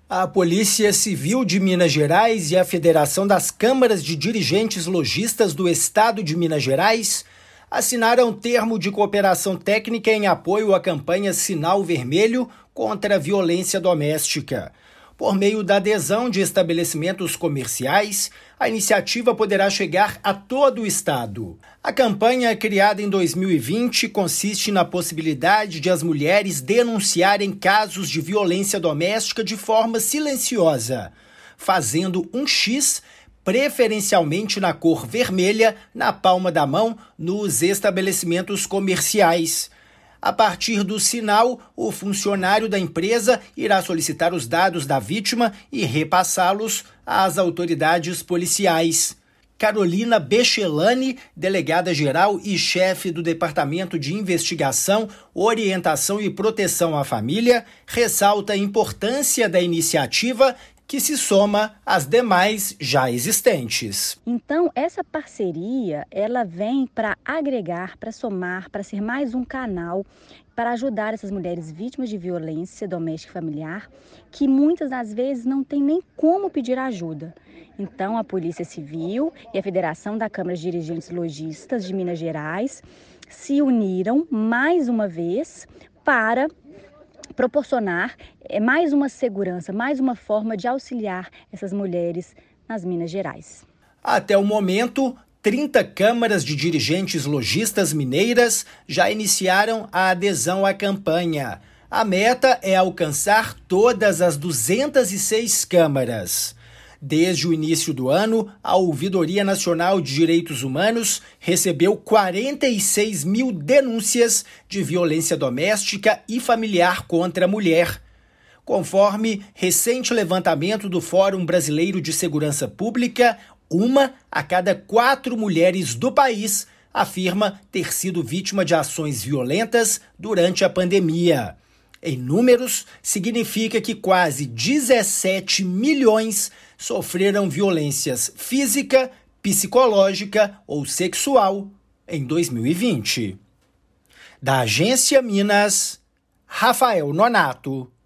A Polícia Civil de Minas Gerais e a Federação das Câmaras de Dirigentes Lojistas do Estado de Minas Gerais assinaram termo de cooperação técnica em apoio à campanha Sinal Vermelho contra a violência doméstica. Por meio da adesão de estabelecimentos comerciais, a iniciativa poderá chegar a todo o estado. A campanha, criada em 2020, consiste na possibilidade de as mulheres denunciarem casos de violência doméstica de forma silenciosa, fazendo um X, preferencialmente na cor vermelha, na palma da mão, nos estabelecimentos comerciais. A partir do sinal, o funcionário da empresa irá solicitar os dados da vítima e repassá-los às autoridades policiais. Carolina Bechelani, delegada-geral e chefe do Departamento de Investigação, Orientação e Proteção à Família, ressalta a importância da iniciativa que se soma às demais já existentes. Então, essa parceria, ela vem para agregar, para somar, para ser mais um canal para ajudar essas mulheres vítimas de violência doméstica e familiar, que muitas das vezes não tem nem como pedir ajuda. Então, a Polícia Civil e a Federação da Câmara de Dirigentes Lojistas de Minas Gerais se uniram mais uma vez para proporcionar mais uma segurança, mais uma forma de auxiliar essas mulheres nas Minas Gerais. Até o momento, 30 câmaras de dirigentes lojistas mineiras já iniciaram a adesão à campanha. A meta é alcançar todas as 206 câmaras. Desde o início do ano, a Ouvidoria Nacional de Direitos Humanos recebeu 46 mil denúncias de violência doméstica e familiar contra a mulher. Conforme recente levantamento do Fórum Brasileiro de Segurança Pública, 1 a cada 4 mulheres do país afirma ter sido vítima de ações violentas durante a pandemia. Em números, significa que quase 17 milhões sofreram violências física, psicológica ou sexual em 2020. Da Agência Minas, Rafael Nonato.